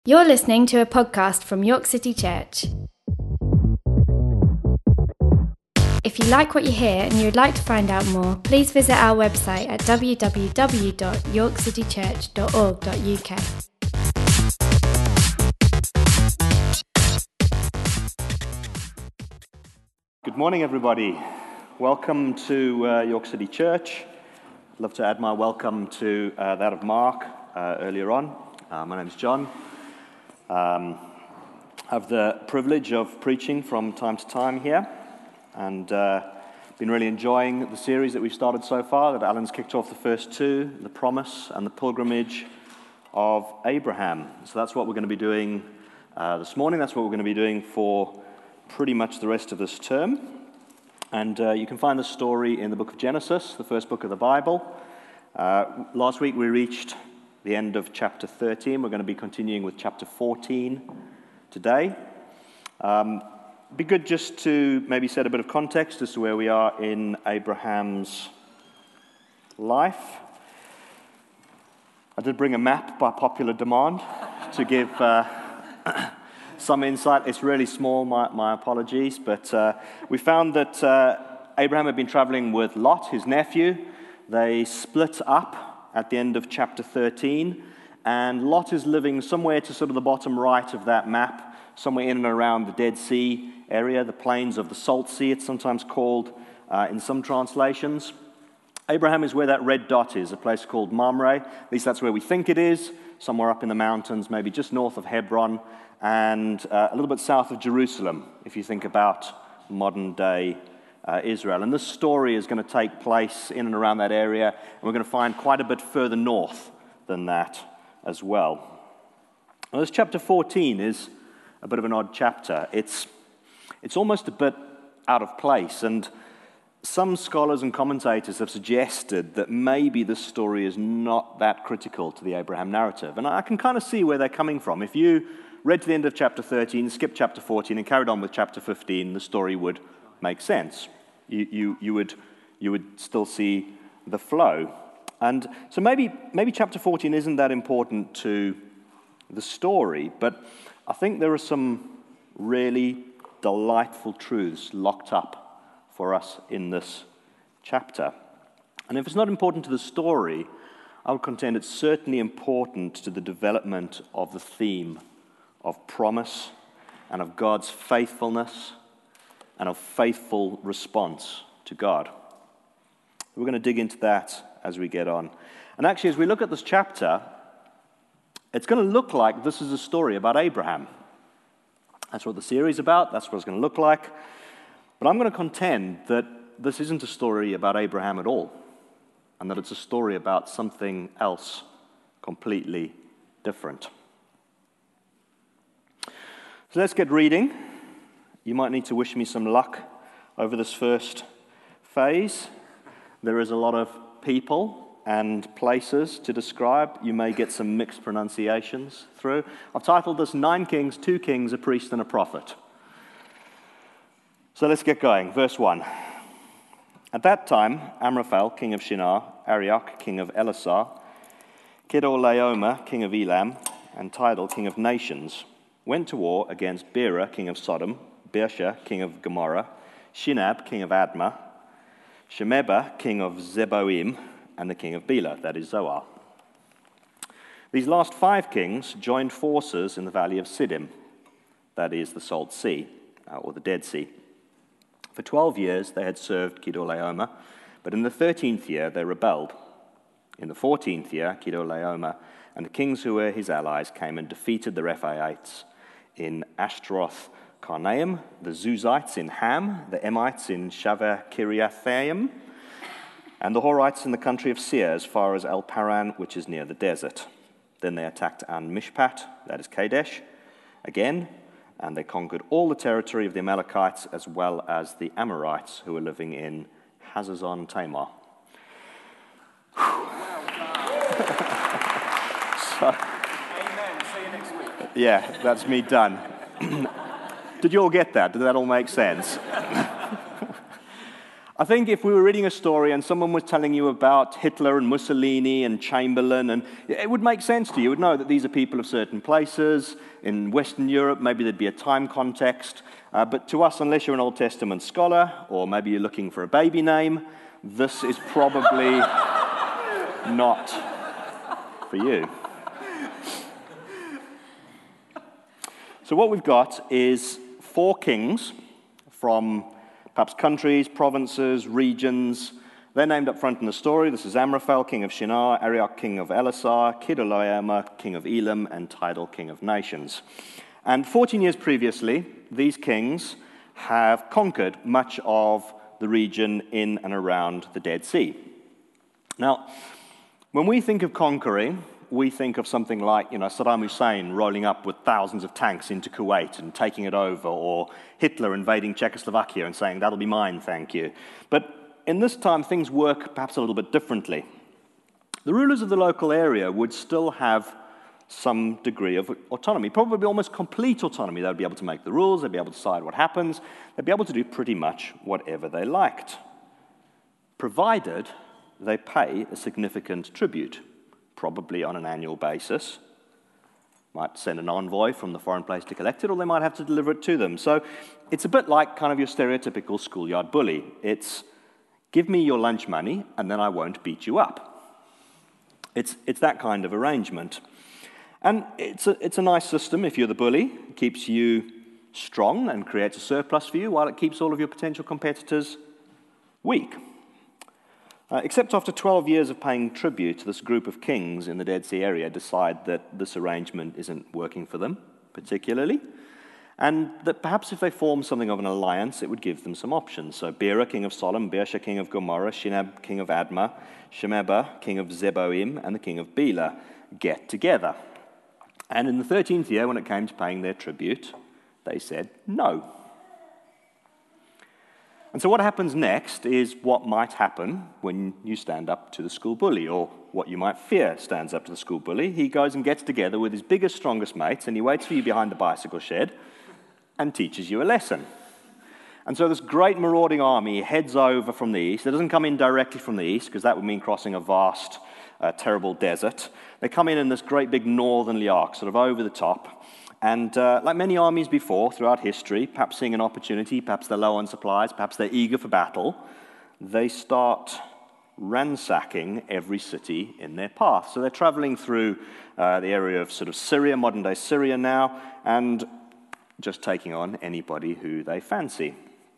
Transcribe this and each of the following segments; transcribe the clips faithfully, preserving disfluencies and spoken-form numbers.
You're listening to a podcast from York City Church. If you like what you hear and you would like to find out more, please visit our website at w w w dot york city church dot org dot u k. Good morning, everybody. Welcome to uh, York City Church. I'd love to add my welcome to uh, that of Mark uh, earlier on. Uh, my name is John. Um, I have the privilege of preaching from time to time here, and uh, been really enjoying the series that we've started so far, that Alan's kicked off the first two, the promise and the pilgrimage of Abraham. So that's what we're going to be doing uh, this morning. That's what we're going to be doing for pretty much the rest of this term. And uh, you can find the story in the book of Genesis, the first book of the Bible. Uh, last week we reached the end of chapter thirteen. We're going to be continuing with chapter fourteen today. Um, it'd be good just to maybe set a bit of context as to where we are in Abraham's life. I did bring a map by popular demand to give uh, some insight. It's really small, my, my apologies, but uh, we found that uh, Abraham had been traveling with Lot, his nephew. They split up at the end of chapter thirteen, and Lot is living somewhere to sort of the bottom right of that map, somewhere in and around the Dead Sea area, the plains of the Salt Sea, it's sometimes called uh, in some translations. Abraham is where that red dot is, a place called Mamre. At least that's where we think it is, somewhere up in the mountains, maybe just north of Hebron, and uh, a little bit south of Jerusalem, if you think about modern-day uh, Israel. And this story is going to take place in and around that area, and we're going to find quite a bit further north than that as well. Well, this chapter fourteen is a bit of an odd chapter. It's, it's almost a bit out of place, and some scholars and commentators have suggested that maybe this story is not that critical to the Abraham narrative. And I can kind of see where they're coming from. If you read to the end of chapter thirteen, skipped chapter fourteen, and carried on with chapter fifteen, the story would make sense. You, you, you would, you would still see the flow. And so maybe, maybe chapter fourteen isn't that important to the story, but I think there are some really delightful truths locked up for us in this chapter. And if it's not important to the story, I would contend it's certainly important to the development of the theme of promise and of God's faithfulness and of faithful response to God. We're going to dig into that as we get on. And actually, as we look at this chapter, it's going to look like this is a story about Abraham. That's what the series is about. That's what it's going to look like. But I'm going to contend that this isn't a story about Abraham at all, and that it's a story about something else completely different. So let's get reading. You might need to wish me some luck over this first phase. There is a lot of people and places to describe. You may get some mixed pronunciations through. I've titled this Nine Kings, Two Kings, a Priest and a Prophet. So let's get going. Verse one. At that time, Amraphel, king of Shinar, Arioch, king of Elasar, Kedorlaomer, king of Elam, and Tidal, king of Nations, went to war against Bera, king of Sodom, Bersha, king of Gomorrah, Shinab, king of Admah, Shemeba, king of Zeboim, and the king of Bela, that is Zoar. These last five kings joined forces in the valley of Siddim, that is the Salt Sea, uh, or the Dead Sea. For twelve years they had served Kedorlaomer, but in the thirteenth year they rebelled. In the fourteenth year, Kedorlaomer and the kings who were his allies came and defeated the Rephaites in Ashtaroth Karnaim, the Zuzites in Ham, the Emites in Shaver Kiriathaim, and the Horites in the country of Seir as far as El Paran, which is near the desert. Then they attacked An Mishpat, that is Kadesh, again, and they conquered all the territory of the Amalekites as well as the Amorites who were living in Hazazon Tamar. so, Amen. See you next week. Yeah, that's me done. Did you all get that? Did that all make sense? I think if we were reading a story and someone was telling you about Hitler and Mussolini and Chamberlain, and it would make sense to you. You would know that these are people of certain places. In Western Europe, maybe there'd be a time context. Uh, but to us, unless you're an Old Testament scholar, or maybe you're looking for a baby name, this is probably not for you. So what we've got is four kings from perhaps countries, provinces, regions. They're named up front in the story. This is Amraphel, king of Shinar, Arioch, king of Elasar, Kedorlaomer, king of Elam, and Tidal, king of nations. And fourteen years previously, these kings have conquered much of the region in and around the Dead Sea. Now, when we think of conquering, we think of something like, you know, Saddam Hussein rolling up with thousands of tanks into Kuwait and taking it over, or Hitler invading Czechoslovakia and saying, that'll be mine, thank you. But in this time, things work perhaps a little bit differently. The rulers of the local area would still have some degree of autonomy, probably almost complete autonomy. They'd be able to make the rules, they'd be able to decide what happens, they'd be able to do pretty much whatever they liked, provided they pay a significant tribute, probably on an annual basis. Might send an envoy from the foreign place to collect it, or they might have to deliver it to them. So it's a bit like kind of your stereotypical schoolyard bully. It's, give me your lunch money, and then I won't beat you up. It's, it's that kind of arrangement. And it's a, it's a nice system if you're the bully. It keeps you strong and creates a surplus for you, while it keeps all of your potential competitors weak. Uh, except after twelve years of paying tribute, this group of kings in the Dead Sea area decide that this arrangement isn't working for them particularly, and that perhaps if they form something of an alliance, it would give them some options. So Bera, king of Sodom, Birsha, king of Gomorrah, Shinab, king of Admah, Shemeba, king of Zeboim, and the king of Bela get together. And in the thirteenth year, when it came to paying their tribute, they said no. And so what happens next is what might happen when you stand up to the school bully, or what you might fear stands up to the school bully. He goes and gets together with his biggest, strongest mates, and he waits for you behind the bicycle shed and teaches you a lesson. And so this great marauding army heads over from the east. It doesn't come in directly from the east, because that would mean crossing a vast, uh, terrible desert. They come in in this great big northerly arc, sort of over the top. And uh, like many armies before throughout history, perhaps seeing an opportunity, perhaps they're low on supplies, perhaps they're eager for battle, they start ransacking every city in their path. So they're traveling through uh, the area of sort of Syria, modern-day Syria now, and just taking on anybody who they fancy.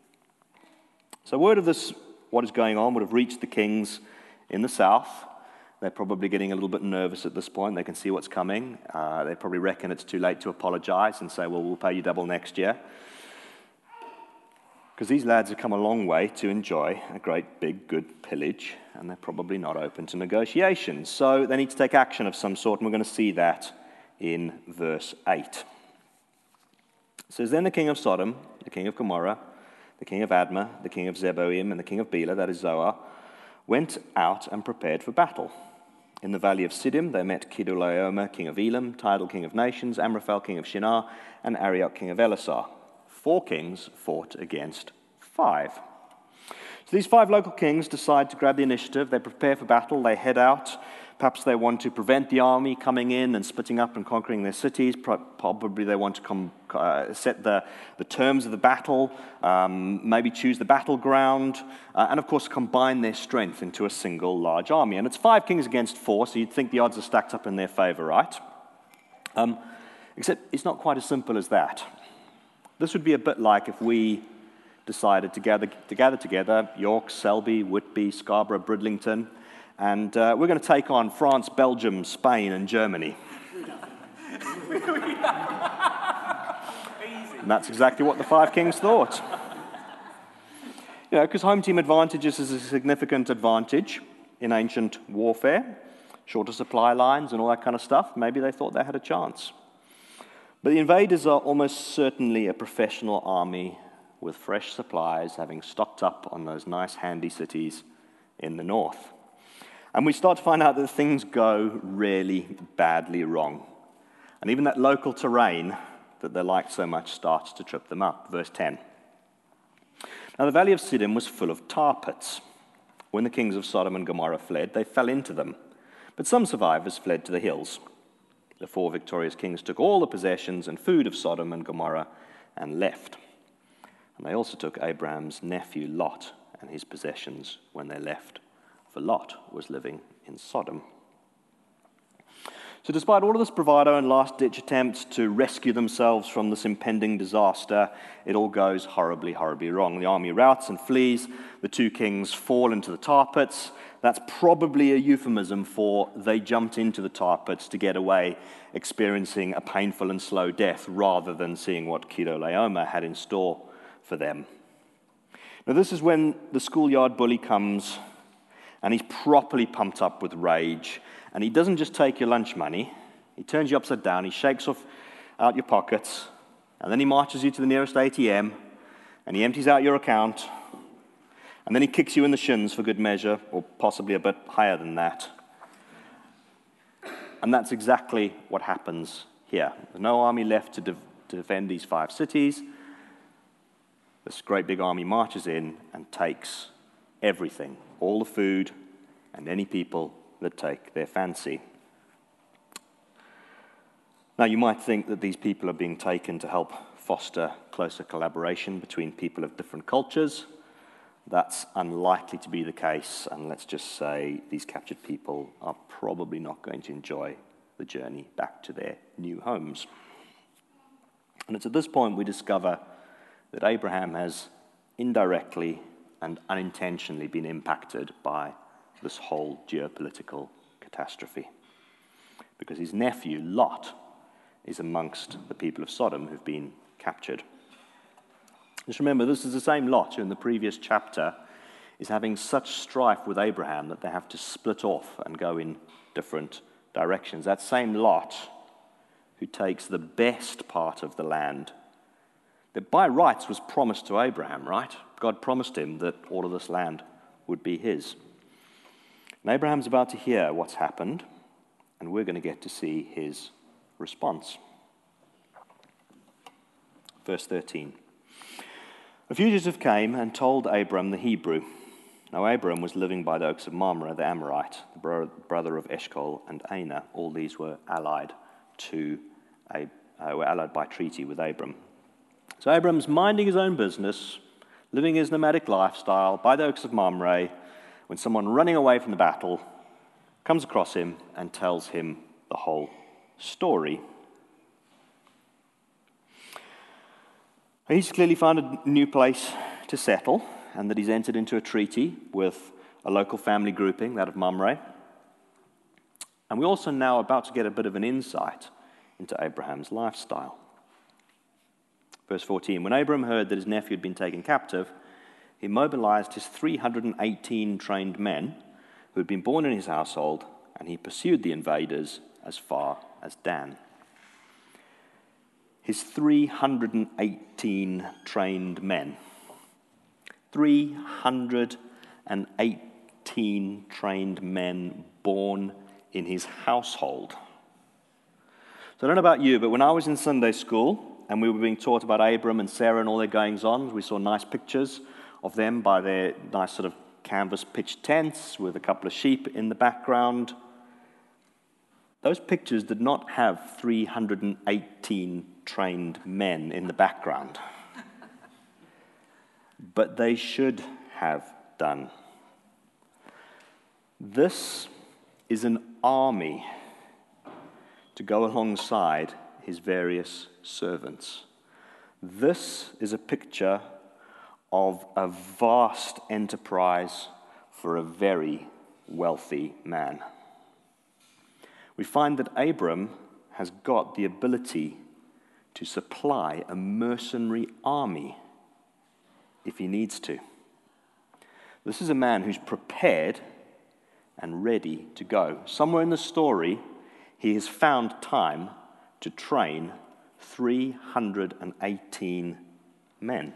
So word of this, what is going on, would have reached the kings in the south. They're probably getting a little bit nervous at this point. They can see what's coming. Uh, they probably reckon it's too late to apologize and say, well, we'll pay you double next year. Because these lads have come a long way to enjoy a great, big, good pillage, and they're probably not open to negotiations. So they need to take action of some sort, and we're going to see that in verse eight. It says, then the king of Sodom, the king of Gomorrah, the king of Admah, the king of Zeboim, and the king of Bela, that is Zoar, went out and prepared for battle. In the valley of Siddim, they met Kedorlaomer, king of Elam, Tidal, king of nations, Amraphel, king of Shinar, and Arioch, king of Elasar. Four kings fought against five. So these five local kings decide to grab the initiative. They prepare for battle. They head out. Perhaps they want to prevent the army coming in and splitting up and conquering their cities. Probably they want to come, uh, set the, the terms of the battle, um, maybe choose the battleground, uh, and of course combine their strength into a single large army. And it's five kings against four, so you'd think the odds are stacked up in their favor, right? Um, except it's not quite as simple as that. This would be a bit like if we decided to gather, to gather together York, Selby, Whitby, Scarborough, Bridlington, and uh, we're going to take on France, Belgium, Spain, and Germany. And that's exactly what the five kings thought. You know, because home team advantages is a significant advantage in ancient warfare, shorter supply lines and all that kind of stuff. Maybe they thought they had a chance. But the invaders are almost certainly a professional army with fresh supplies, having stocked up on those nice, handy cities in the north. And we start to find out that things go really badly wrong. And even that local terrain that they like so much starts to trip them up. Verse ten. Now the valley of Siddim was full of tar pits. When the kings of Sodom and Gomorrah fled, they fell into them. But some survivors fled to the hills. The four victorious kings took all the possessions and food of Sodom and Gomorrah and left. And they also took Abraham's nephew Lot and his possessions when they left, for Lot was living in Sodom. So despite all of this bravado and last-ditch attempts to rescue themselves from this impending disaster, it all goes horribly, horribly wrong. The army routs and flees. The two kings fall into the tar pits. That's probably a euphemism for they jumped into the tar pits to get away, experiencing a painful and slow death rather than seeing what Kedorlaomer had in store for them. Now this is when the schoolyard bully comes and he's properly pumped up with rage. And he doesn't just take your lunch money, he turns you upside down, he shakes off out your pockets, and then he marches you to the nearest A T M, and he empties out your account, and then he kicks you in the shins for good measure, or possibly a bit higher than that. And that's exactly what happens here. There's no army left to, de- to defend these five cities. This great big army marches in and takes everything, all the food and any people that take their fancy. Now, you might think that these people are being taken to help foster closer collaboration between people of different cultures. That's unlikely to be the case, and let's just say these captured people are probably not going to enjoy the journey back to their new homes. And it's at this point we discover that Abraham has indirectly and unintentionally been impacted by this whole geopolitical catastrophe, because his nephew, Lot, is amongst the people of Sodom who've been captured. Just remember, this is the same Lot who in the previous chapter is having such strife with Abraham that they have to split off and go in different directions. That same Lot who takes the best part of the land that by rights was promised to Abraham, right? God promised him that all of this land would be his. And Abraham's about to hear what's happened, and we're going to get to see his response. Verse thirteen. A fugitive came and told Abram the Hebrew. Now Abram was living by the oaks of Mamre, the Amorite, the bro- brother of Eshcol and Aner. All these were allied to, uh, were allied by treaty with Abram. So Abram's minding his own business, living his nomadic lifestyle by the oaks of Mamre, when someone running away from the battle comes across him and tells him the whole story. He's clearly found a new place to settle, and that he's entered into a treaty with a local family grouping, that of Mamre. And we're also now about to get a bit of an insight into Abraham's lifestyle. Verse fourteen, when Abram heard that his nephew had been taken captive, he mobilized his three hundred eighteen trained men who had been born in his household, and he pursued the invaders as far as Dan. His three hundred eighteen trained men. three hundred eighteen trained men born in his household. So I don't know about you, but when I was in Sunday school and we were being taught about Abram and Sarah and all their goings-on, we saw nice pictures of them by their nice sort of canvas pitched tents with a couple of sheep in the background. Those pictures did not have three hundred eighteen trained men in the background. But they should have done. This is an army to go alongside his various servants. This is a picture of a vast enterprise for a very wealthy man. We find that Abram has got the ability to supply a mercenary army if he needs to. This is a man who's prepared and ready to go. Somewhere in the story, he has found time to train three hundred eighteen men.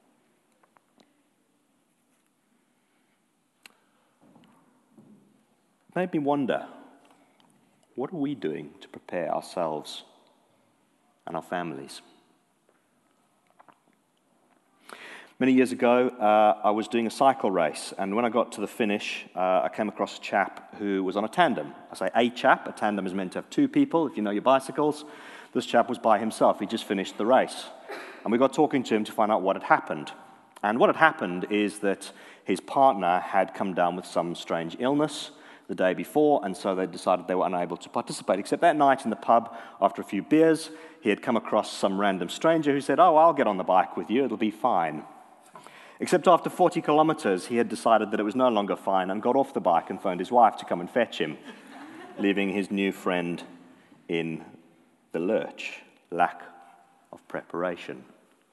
It made me wonder, what are we doing to prepare ourselves and our families? Many years ago, uh, I was doing a cycle race, and when I got to the finish, uh, I came across a chap who was on a tandem. I say a chap. A tandem is meant to have two people, if you know your bicycles. This chap was by himself. He just finished the race. And we got talking to him to find out what had happened. And what had happened is that his partner had come down with some strange illness the day before, and so they decided they were unable to participate. Except that night in the pub, after a few beers, he had come across some random stranger who said, "Oh, I'll get on the bike with you, it'll be fine." Except after forty kilometers, he had decided that it was no longer fine and got off the bike and phoned his wife to come and fetch him, leaving his new friend in the lurch, lack of preparation.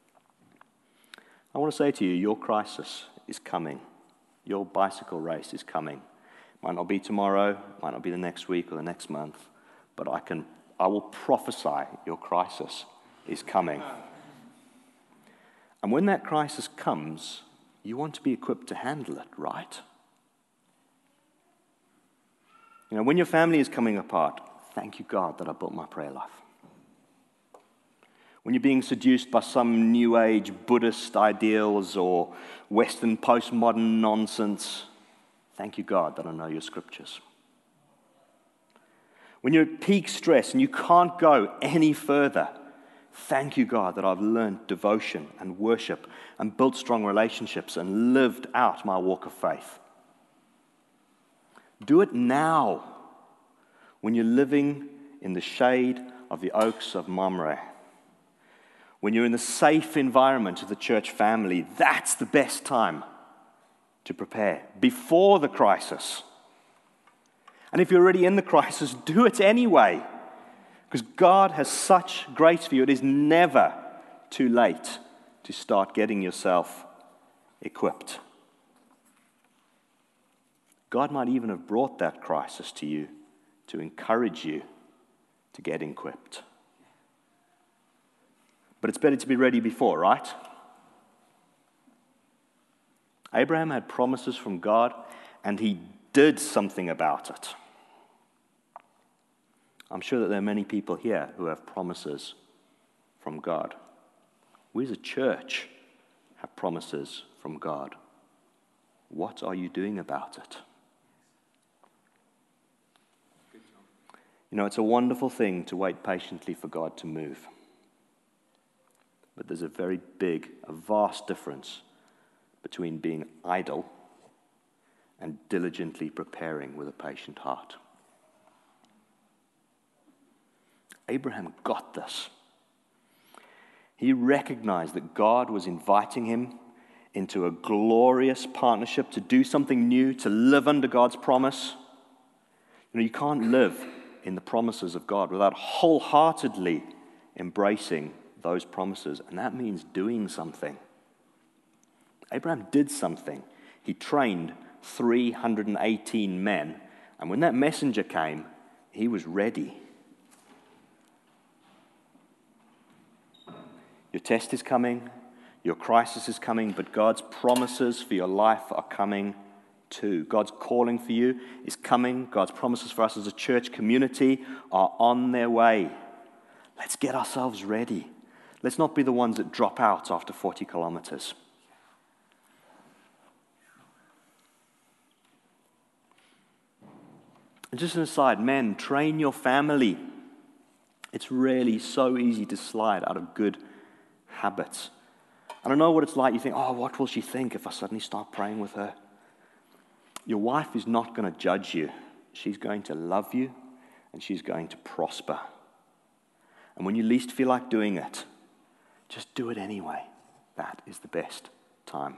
I want to say to you, your crisis is coming. Your bicycle race is coming. Might not be tomorrow, might not be the next week or the next month, but I can, I will prophesy your crisis is coming. And when that crisis comes, you want to be equipped to handle it, right? You know, when your family is coming apart, thank you, God, that I built my prayer life. When you're being seduced by some New Age Buddhist ideals or Western postmodern nonsense, thank you, God, that I know your scriptures. When you're at peak stress and you can't go any further, thank you, God, that I've learned devotion and worship and built strong relationships and lived out my walk of faith. Do it now when you're living in the shade of the oaks of Mamre. When you're in the safe environment of the church family, that's the best time to prepare, before the crisis. And if you're already in the crisis, do it anyway. Because God has such grace for you. It is never too late to start getting yourself equipped. God might even have brought that crisis to you to encourage you to get equipped. But it's better to be ready before, right? Abraham had promises from God, and he did something about it. I'm sure that there are many people here who have promises from God. We as a church have promises from God. What are you doing about it? You know, it's a wonderful thing to wait patiently for God to move. But there's a very big, a vast difference between being idle and diligently preparing with a patient heart. Abraham got this. He recognized that God was inviting him into a glorious partnership to do something new, to live under God's promise. You know, you can't live in the promises of God without wholeheartedly embracing those promises, and that means doing something. Abraham did something. He trained three hundred eighteen men, and when that messenger came, he was ready. Your test is coming, your crisis is coming, but God's promises for your life are coming too. God's calling for you is coming. God's promises for us as a church community are on their way. Let's get ourselves ready. Let's not be the ones that drop out after forty kilometers. And just an aside, men, train your family. It's really so easy to slide out of good habits. I don't know what it's like. You think, oh, what will she think if I suddenly start praying with her? Your wife is not going to judge you. She's going to love you, and she's going to prosper. And when you least feel like doing it, just do it anyway. That is the best time.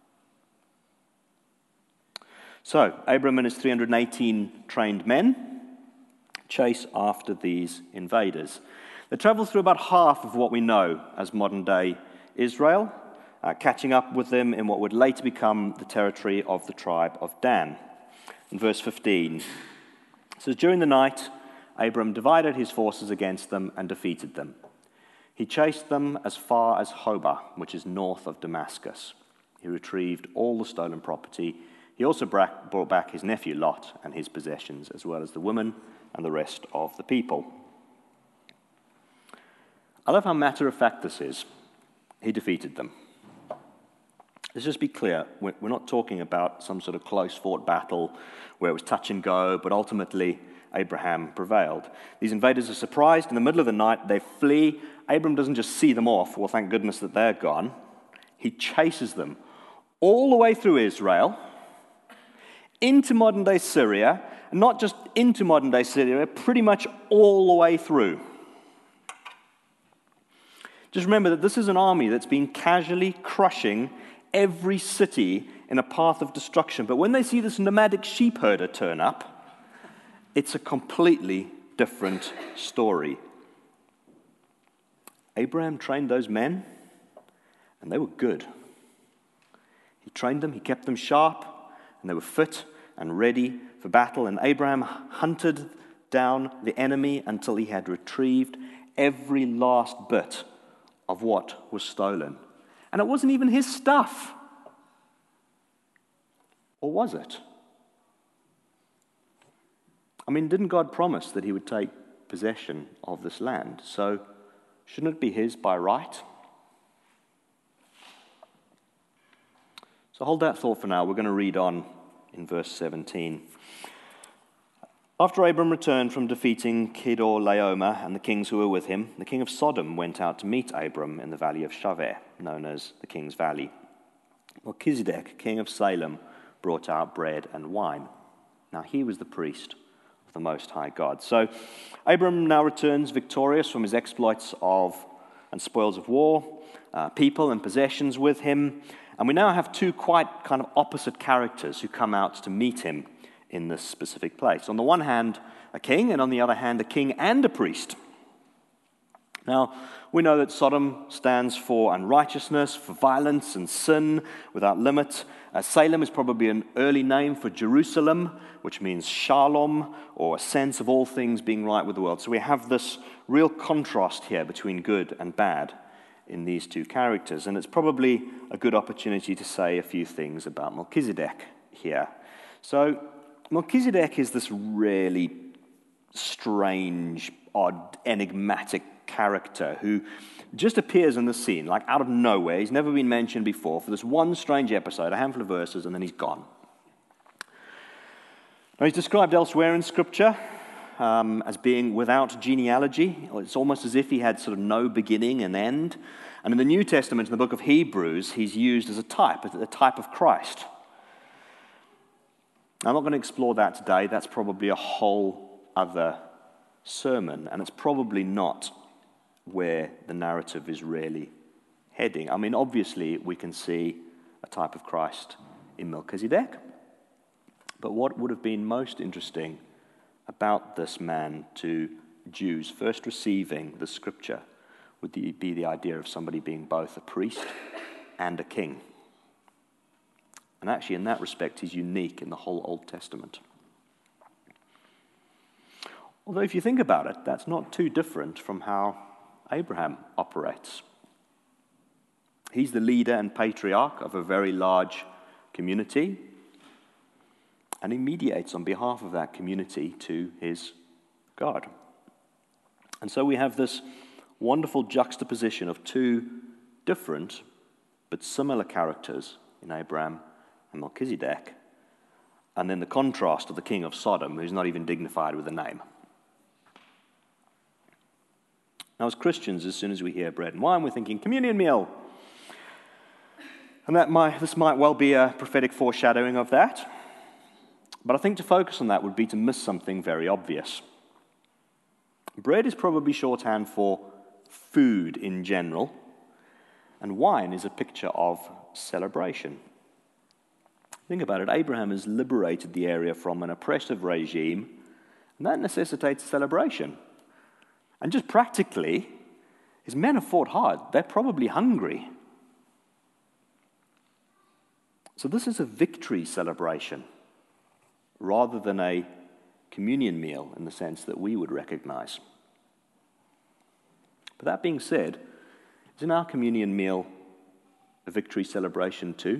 So, Abram and his three hundred eighteen trained men chase after these invaders. They travel through about half of what we know as modern-day Israel, uh, catching up with them in what would later become the territory of the tribe of Dan. In verse fifteen, it says, "During the night, Abram divided his forces against them and defeated them. He chased them as far as Hobah, which is north of Damascus. He retrieved all the stolen property. He also brought back his nephew Lot and his possessions, as well as the woman and the rest of the people." I love how matter-of-fact this is. He defeated them. Let's just be clear, we're not talking about some sort of close-fought battle where it was touch and go, but ultimately Abraham prevailed. These invaders are surprised. In the middle of the night, they flee. Abram doesn't just see them off. Well, thank goodness that they're gone. He chases them all the way through Israel, into modern-day Syria, and not just into modern-day Syria, pretty much all the way through. Just remember that this is an army that's been casually crushing every city in a path of destruction. But when they see this nomadic sheep herder turn up, it's a completely different story. Abraham trained those men, and they were good. He trained them, he kept them sharp, and they were fit and ready for battle. And Abraham hunted down the enemy until he had retrieved every last bit of what was stolen. And it wasn't even his stuff. Or was it? I mean, didn't God promise that he would take possession of this land? So shouldn't it be his by right? So hold that thought for now. We're going to read on in verse seventeen. After Abram returned from defeating Kedorlaomer and the kings who were with him, the king of Sodom went out to meet Abram in the valley of Shaveh, known as the King's Valley. Melchizedek, king of Salem, brought out bread and wine. Now he was the priest of the Most High God. So Abram now returns victorious from his exploits of and spoils of war, uh, people and possessions with him. And we now have two quite kind of opposite characters who come out to meet him in this specific place. On the one hand, a king, and on the other hand, a king and a priest. Now, we know that Sodom stands for unrighteousness, for violence and sin without limit. Uh, Salem is probably an early name for Jerusalem, which means shalom, or a sense of all things being right with the world. So we have this real contrast here between good and bad in these two characters. And it's probably a good opportunity to say a few things about Melchizedek here. So Melchizedek is this really strange, odd, enigmatic character who just appears in the scene, like out of nowhere. He's never been mentioned before for this one strange episode, a handful of verses, and then he's gone. Now, he's described elsewhere in Scripture um, as being without genealogy. It's almost as if he had sort of no beginning and end. And in the New Testament, in the book of Hebrews, he's used as a type, as a type of Christ. I'm not going to explore that today. That's probably a whole other sermon, and it's probably not where the narrative is really heading. I mean, obviously, we can see a type of Christ in Melchizedek, but what would have been most interesting about this man to Jews first receiving the Scripture would be the idea of somebody being both a priest and a king. And actually, in that respect, he's unique in the whole Old Testament. Although if you think about it, that's not too different from how Abraham operates. He's the leader and patriarch of a very large community, and he mediates on behalf of that community to his God. And so we have this wonderful juxtaposition of two different but similar characters in Abraham and Melchizedek, and then the contrast of the king of Sodom, who's not even dignified with a name. Now, as Christians, as soon as we hear bread and wine, we're thinking communion meal. And that might, this might well be a prophetic foreshadowing of that. But I think to focus on that would be to miss something very obvious. Bread is probably shorthand for food in general, and wine is a picture of celebration. Think about it. Abraham has liberated the area from an oppressive regime, and that necessitates celebration. And just practically, his men have fought hard. They're probably hungry. So this is a victory celebration rather than a communion meal in the sense that we would recognize. But that being said, isn't our communion meal a victory celebration too?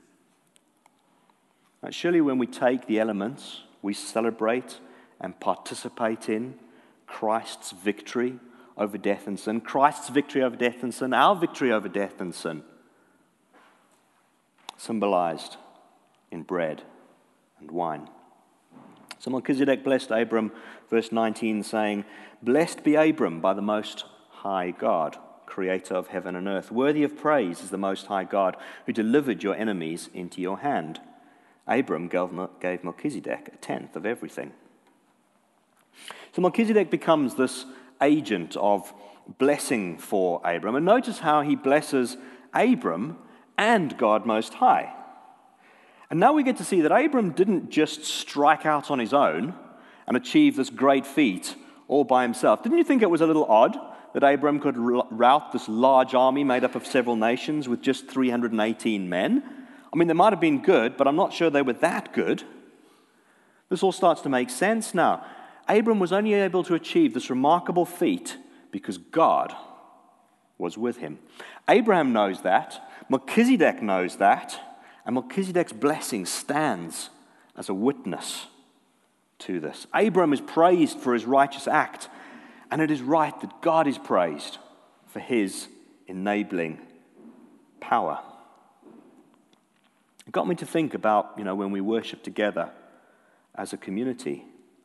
Now, surely when we take the elements, we celebrate and participate in Christ's victory over death and sin, Christ's victory over death and sin, our victory over death and sin. symbolized in bread and wine. So Melchizedek blessed Abram, verse nineteen, saying, "Blessed be Abram by the Most High God, creator of heaven and earth. Worthy of praise is the Most High God, who delivered your enemies into your hand." Abram gave Melchizedek a tenth of everything. So Melchizedek becomes this agent of blessing for Abram. And notice how he blesses Abram and God Most High. And now we get to see that Abram didn't just strike out on his own and achieve this great feat all by himself. Didn't you think it was a little odd that Abram could rout this large army made up of several nations with just three hundred eighteen men? I mean, they might have been good, but I'm not sure they were that good. This all starts to make sense now. Abram was only able to achieve this remarkable feat because God was with him. Abraham knows that. Melchizedek knows that. And Melchizedek's blessing stands as a witness to this. Abram is praised for his righteous act, and it is right that God is praised for his enabling power. It got me to think about, you know, when we worship together as a community.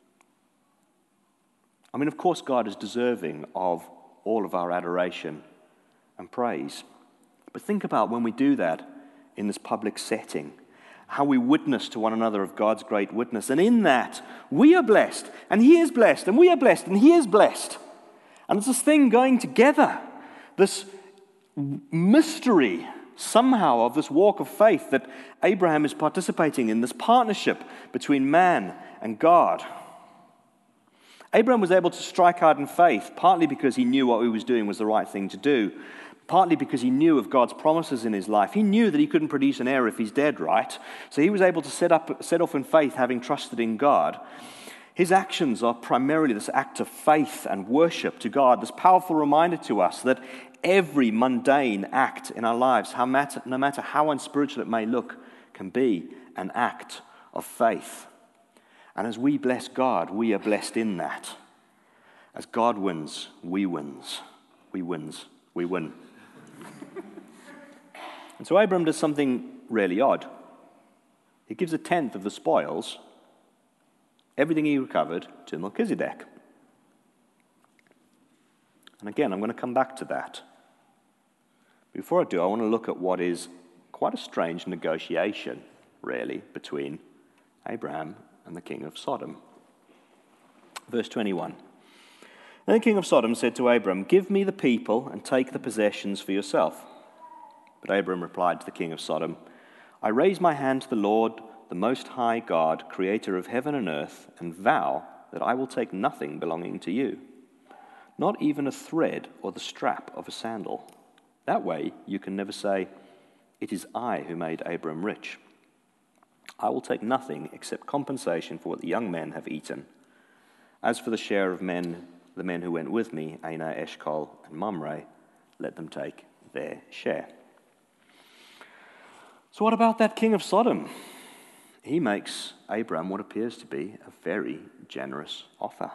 I mean, of course, God is deserving of all of our adoration and praise. But think about when we do that in this public setting, how we witness to one another of God's great witness. And in that, we are blessed, and He is blessed, and we are blessed, and He is blessed. And it's this thing going together, this mystery somehow of this walk of faith that Abraham is participating in, this partnership between man and God. Abraham was able to strike out in faith, partly because he knew what he was doing was the right thing to do, partly because he knew of God's promises in his life. He knew that he couldn't produce an heir if he's dead, right? So he was able to set up, set off in faith, having trusted in God. His actions are primarily this act of faith and worship to God, this powerful reminder to us that every mundane act in our lives, how matter, no matter how unspiritual it may look, can be an act of faith. And as we bless God, we are blessed in that. As God wins, we wins. We wins. We win. And so Abram does something really odd. He gives a tenth of the spoils, everything he recovered, to Melchizedek. And again, I'm going to come back to that. Before I do, I want to look at what is quite a strange negotiation, really, between Abraham and the king of Sodom. Verse twenty-one. Then the king of Sodom said to Abram, "Give me the people and take the possessions for yourself." But Abram replied to the king of Sodom, "I raise my hand to the Lord, the Most High God, creator of heaven and earth, and vow that I will take nothing belonging to you, not even a thread or the strap of a sandal. That way you can never say, 'It is I who made Abram rich.' I will take nothing except compensation for what the young men have eaten. As for the share of men, the men who went with me, Aner, Eshcol, and Mamre, let them take their share." So what about that king of Sodom? He makes Abram what appears to be a very generous offer.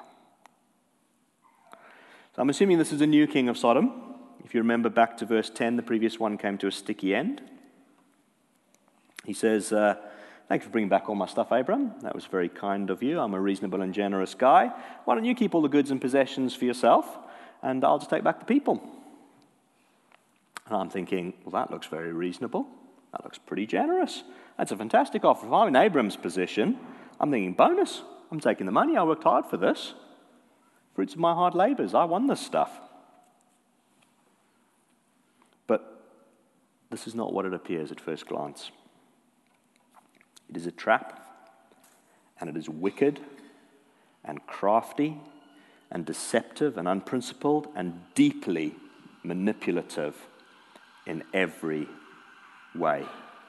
So I'm assuming this is a new king of Sodom. If you remember back to verse ten, the previous one came to a sticky end. He says, uh, "Thanks for bringing back all my stuff, Abram. That was very kind of you. I'm a reasonable and generous guy. Why don't you keep all the goods and possessions for yourself, and I'll just take back the people." And I'm thinking, well, that looks very reasonable. That looks pretty generous. That's a fantastic offer. If I'm in Abram's position, I'm thinking, bonus. I'm taking the money. I worked hard for this. Fruits of my hard labors. I won this stuff. But this is not what it appears at first glance. It is a trap, and it is wicked and crafty and deceptive and unprincipled and deeply manipulative in every way.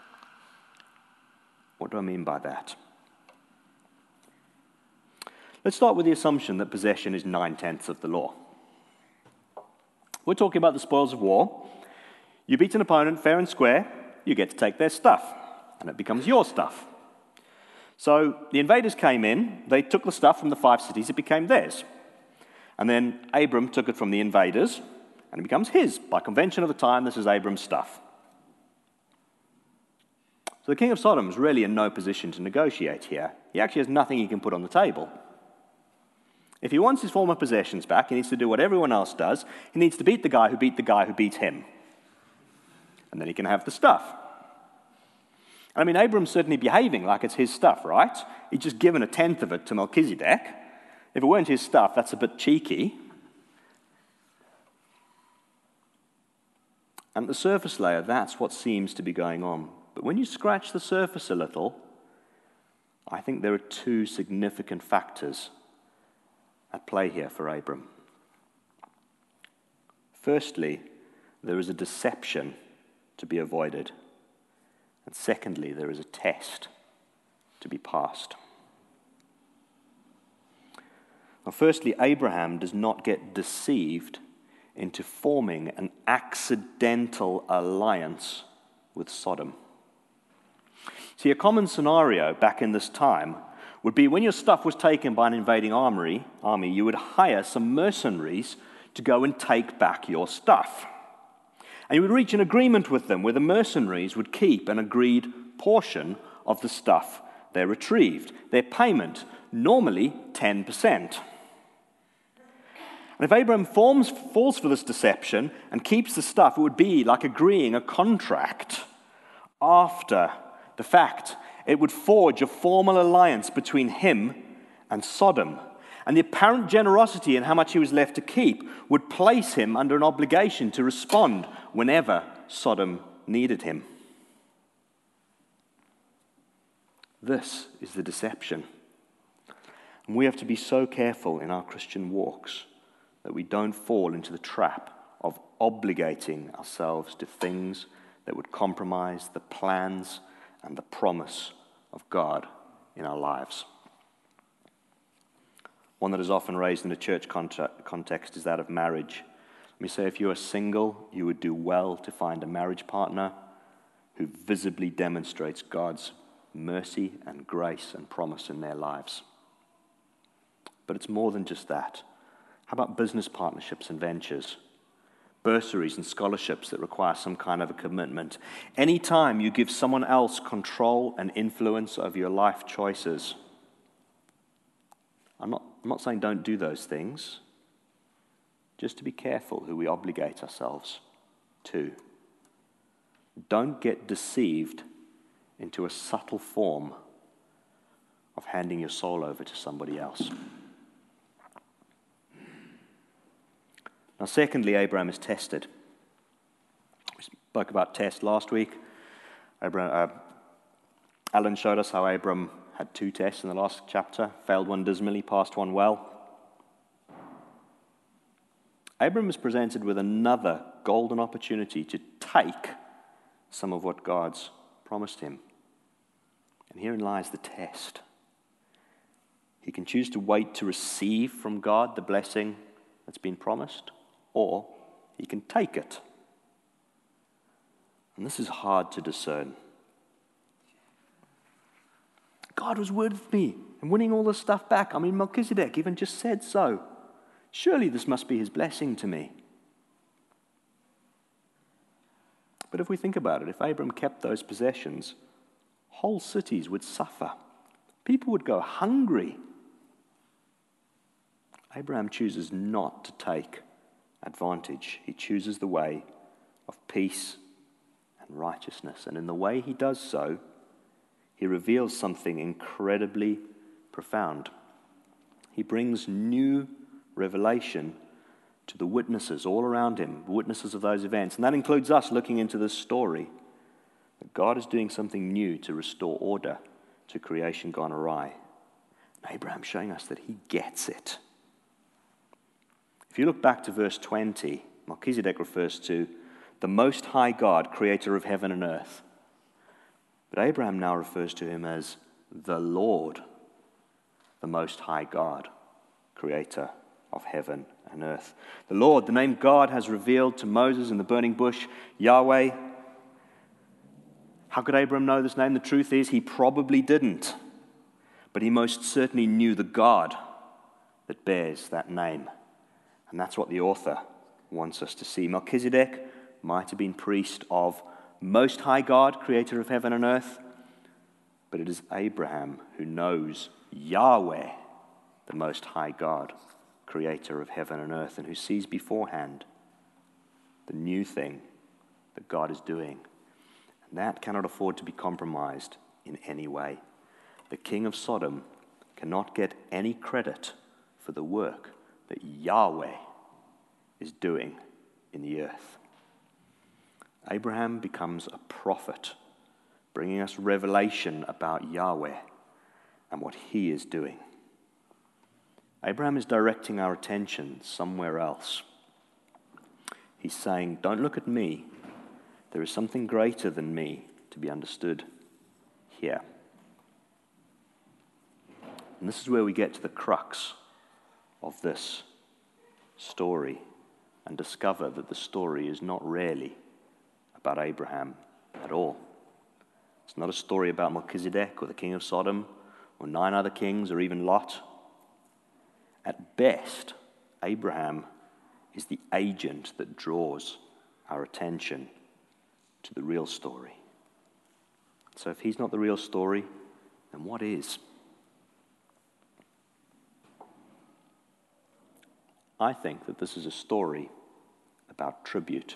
What do I mean by that? Let's start with the assumption that possession is nine-tenths of the law. We're talking about the spoils of war. You beat an opponent fair and square, you get to take their stuff, and it becomes your stuff. So the invaders came in, they took the stuff from the five cities, it became theirs. And then Abram took it from the invaders, and it becomes his. By convention of the time, this is Abram's stuff. So the king of Sodom is really in no position to negotiate here. He actually has nothing he can put on the table. If he wants his former possessions back, he needs to do what everyone else does. He needs to beat the guy who beat the guy who beat him. And then he can have the stuff. I mean, Abram's certainly behaving like it's his stuff, right? He's just given a tenth of it to Melchizedek. If it weren't his stuff, that's a bit cheeky. And at the surface layer, that's what seems to be going on. But when you scratch the surface a little, I think there are two significant factors at play here for Abram. Firstly, there is a deception to be avoided. And secondly, there is a test to be passed. Now, firstly, Abraham does not get deceived into forming an accidental alliance with Sodom. See, a common scenario back in this time would be when your stuff was taken by an invading army, army, you would hire some mercenaries to go and take back your stuff. And you would reach an agreement with them where the mercenaries would keep an agreed portion of the stuff they retrieved. Their payment, normally ten percent. And if Abraham forms, falls for this deception and keeps the stuff, it would be like agreeing a contract. After the fact, it would forge a formal alliance between him and Sodom. And the apparent generosity in how much he was left to keep would place him under an obligation to respond whenever Sodom needed him. This is the deception. And we have to be so careful in our Christian walks that we don't fall into the trap of obligating ourselves to things that would compromise the plans and the promise of God in our lives. One that is often raised in a church context is that of marriage. Let me say, if you are single, you would do well to find a marriage partner who visibly demonstrates God's mercy and grace and promise in their lives. But it's more than just that. How about business partnerships and ventures? Bursaries and scholarships that require some kind of a commitment. Anytime you give someone else control and influence over your life choices, I'm not, I'm not saying don't do those things, just to be careful who we obligate ourselves to. Don't get deceived into a subtle form of handing your soul over to somebody else. Now, secondly, Abraham is tested. We spoke about test last week. Abraham, uh, Alan showed us how Abraham had two tests in the last chapter, failed one dismally, passed one well. Abraham is presented with another golden opportunity to take some of what God's promised him. And herein lies the test. He can choose to wait to receive from God the blessing that's been promised, or he can take it. And this is hard to discern. God was with me and winning all this stuff back. I mean, Melchizedek even just said so. Surely this must be his blessing to me. But if we think about it, if Abram kept those possessions, whole cities would suffer. People would go hungry. Abraham chooses not to take advantage. He chooses the way of peace and righteousness. And in the way he does so, he reveals something incredibly profound. He brings new revelation to the witnesses all around him, witnesses of those events. And that includes us looking into this story. That God is doing something new to restore order to creation gone awry. And Abraham showing us that he gets it. If you look back to verse twenty, Melchizedek refers to the Most High God, creator of heaven and earth. But Abraham now refers to him as the Lord, the Most High God, creator of heaven and earth. The Lord, the name God has revealed to Moses in the burning bush, Yahweh. How could Abraham know this name? The truth is, he probably didn't. But he most certainly knew the God that bears that name. And that's what the author wants us to see. Melchizedek might have been priest of Most High God, creator of heaven and earth, but it is Abraham who knows Yahweh, the Most High God, creator of heaven and earth, and who sees beforehand the new thing that God is doing. And that cannot afford to be compromised in any way. The king of Sodom cannot get any credit for the work that Yahweh is doing in the earth. Abraham becomes a prophet, bringing us revelation about Yahweh and what he is doing. Abraham is directing our attention somewhere else. He's saying, don't look at me. There is something greater than me to be understood here. And this is where we get to the crux of this story and discover that the story is not really about Abraham at all. It's not a story about Melchizedek or the king of Sodom or nine other kings or even Lot. At best, Abraham is the agent that draws our attention to the real story. So if he's not the real story, then what is? I think that this is a story about tribute.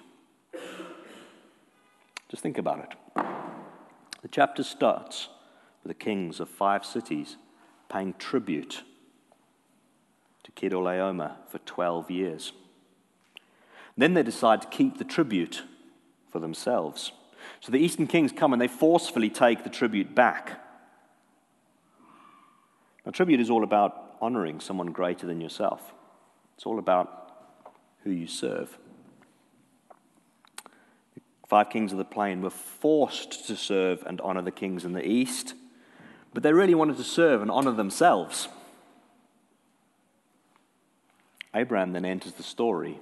Just think about it. The chapter starts with the kings of five cities paying tribute to Kedorlaomer for twelve years. Then they decide to keep the tribute for themselves. So the eastern kings come and they forcefully take the tribute back. Now, tribute is all about honoring someone greater than yourself. It's all about who you serve. The five kings of the plain were forced to serve and honor the kings in the east, but they really wanted to serve and honor themselves. Abraham then enters the story,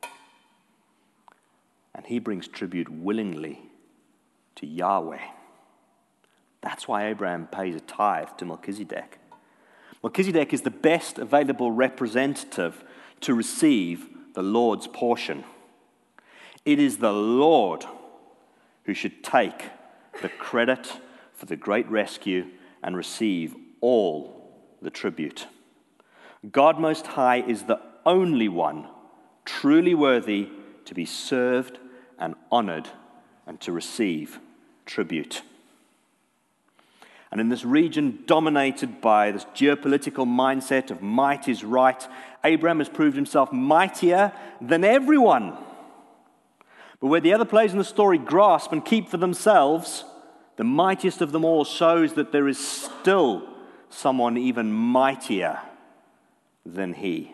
and he brings tribute willingly to Yahweh. That's why Abraham pays a tithe to Melchizedek. Melchizedek is the best available representative to receive the Lord's portion. It is the Lord who should take the credit for the great rescue and receive all the tribute. God Most High is the only one truly worthy to be served and honored and to receive tribute. And in this region dominated by this geopolitical mindset of might is right, Abraham has proved himself mightier than everyone. But where the other players in the story grasp and keep for themselves, the mightiest of them all shows that there is still someone even mightier than he.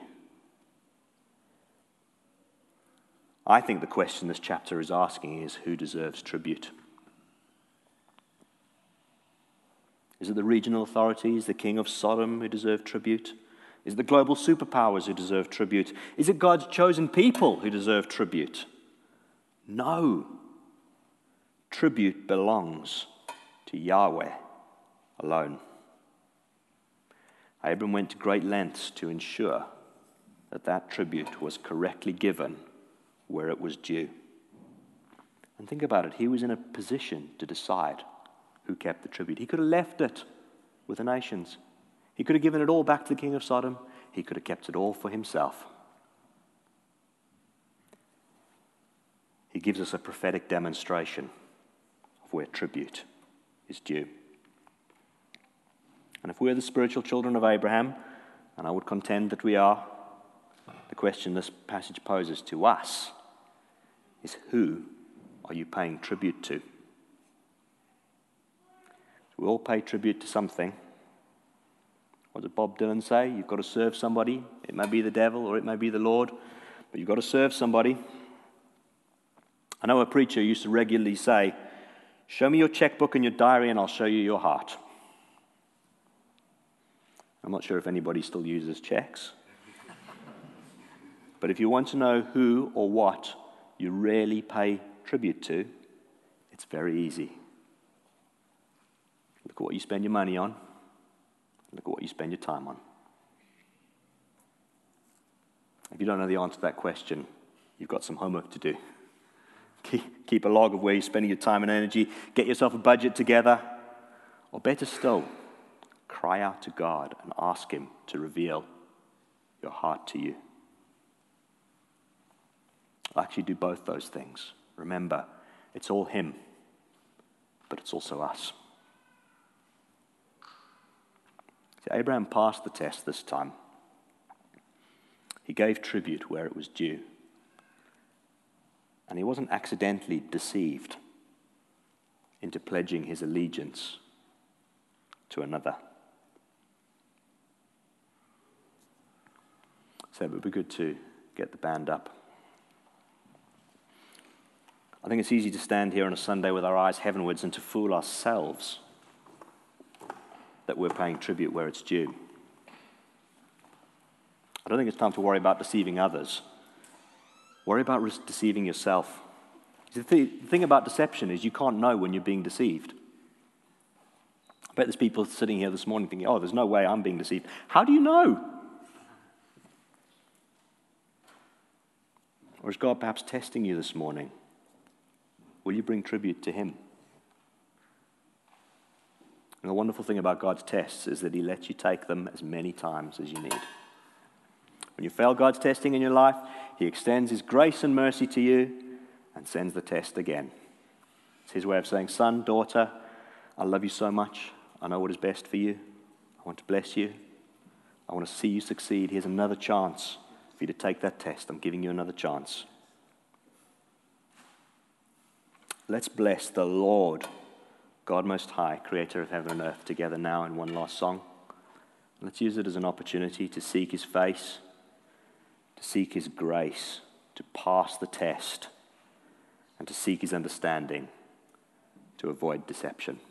I think the question this chapter is asking is, who deserves tribute? Is it the regional authorities, the king of Sodom, who deserve tribute? Is it the global superpowers who deserve tribute? Is it God's chosen people who deserve tribute? No. Tribute belongs to Yahweh alone. Abram went to great lengths to ensure that that tribute was correctly given where it was due. And think about it, he was in a position to decide who kept the tribute. He could have left it with the nations. He could have given it all back to the king of Sodom. He could have kept it all for himself. He gives us a prophetic demonstration of where tribute is due. And if we're the spiritual children of Abraham, and I would contend that we are, the question this passage poses to us is, who are you paying tribute to? We all pay tribute to something. What did Bob Dylan say? You've got to serve somebody. It may be the devil or it may be the Lord, but you've got to serve somebody. I know a preacher used to regularly say, show me your checkbook and your diary and I'll show you your heart. I'm not sure if anybody still uses checks. But if you want to know who or what you really pay tribute to, it's very easy. Look at what you spend your money on. Look at what you spend your time on. If you don't know the answer to that question, you've got some homework to do. Keep a log of where you're spending your time and energy. Get yourself a budget together Or better still, cry out to God and ask him to reveal your heart to you. I'll actually do both those things. Remember, it's all him, but it's also us. See, Abraham passed the test this time. He gave tribute where it was due. And he wasn't accidentally deceived into pledging his allegiance to another. So it would be good to get the band up. I think it's easy to stand here on a Sunday with our eyes heavenwards and to fool ourselves that we're paying tribute where it's due. I don't think it's time to worry about deceiving others. Worry about res- deceiving yourself. The, th- the thing about deception is you can't know when you're being deceived. I bet there's people sitting here this morning thinking, oh, there's no way I'm being deceived. How do you know? Or is God perhaps testing you this morning? Will you bring tribute to him? And the wonderful thing about God's tests is that he lets you take them as many times as you need. When you fail God's testing in your life, he extends his grace and mercy to you and sends the test again. It's his way of saying, son, daughter, I love you so much. I know what is best for you. I want to bless you. I want to see you succeed. Here's another chance for you to take that test. I'm giving you another chance. Let's bless the Lord, God Most High, creator of heaven and earth, together now in one last song. Let's use it as an opportunity to seek his face, to seek his grace, to pass the test, and to seek his understanding, to avoid deception.